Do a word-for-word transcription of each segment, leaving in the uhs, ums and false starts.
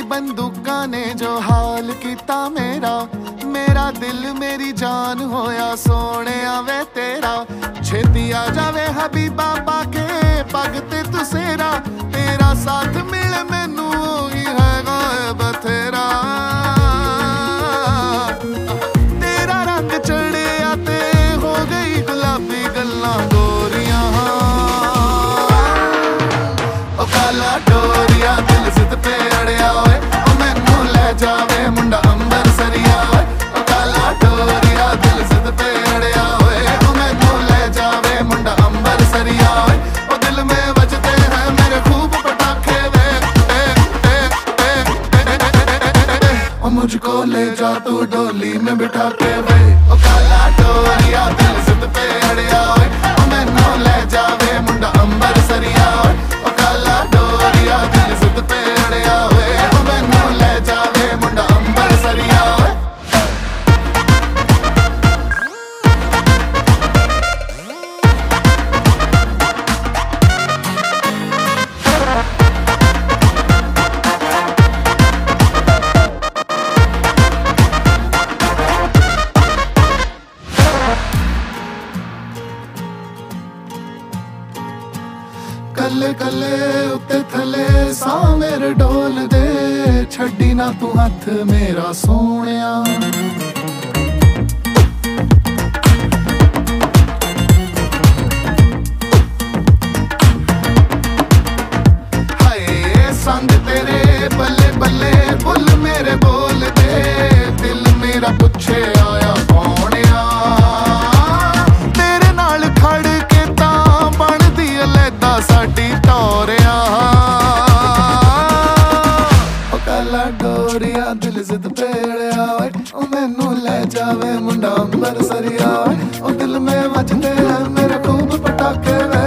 बंदूकां ने जो हाल किता मेरा, मेरा दिल मेरी जान होया सोने वे तेरा। छेती आ जावे हबीबा पाके पग ते तुसेरा, तेरा साथ मिले मैनू ही है गायब बथेरा। तेरा रंग चढ़िया ते हो गई गुलाबी गल्लां गोरियां, ओ काला डोरिया दिल जिद पे अड़िया ओए, ओ मैनू ले जावे मुंडा अंबर सरिया ओए। ओ काला डोरिया दिल जिद पे अड़िया ओए, ओ मैनू ले जावे मुंडा अंबर सरिया ओए। ओ दिल में बजते हैं मेरे खूब पटाखे वे, ओ मुझको ले जा तू डोली में बिठा के वे। ओ काला डोरिया दिल जिद पे अड़िया ओए, ओ मैनू ले जावे मुंडा अंबर सरिया ओए। ओ काला डोरिया दिल जिद पे अड़िया ओए, ओ मैनू ले जावे मुंडा अंबर सरिया ओए। कले कले उत्ते थले सा मेरे डोल दे, छड्डी ना तू हथ मेरा सोनिया। हाय संग तेरे बल्ले बल्ले बुल मेरे बोल दे, दिल मेरा पुछे आया कौनिया। तेरे नाल खड़ के तां बनदी अलैदा साडी टोरिया। ओ काला डोरिया दिल जिद पे अड़िया ओए, ओ मैनू ले जावे मुंडा अंबर सरिया ओए। ओ दिल में बजते हैं मेरे खूब पटाखे वे,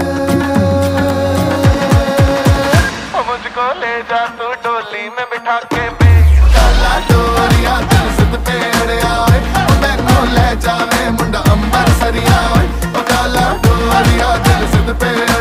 ओ मुझको ले जा तू डोली में बिठा के वे। काला डोरिया दिल जिद पे अड़िया ओए, ओ मैनू ले जावे मुंडा अंबर सरिया ओए। ओ काला डोरिया दिल जिद पे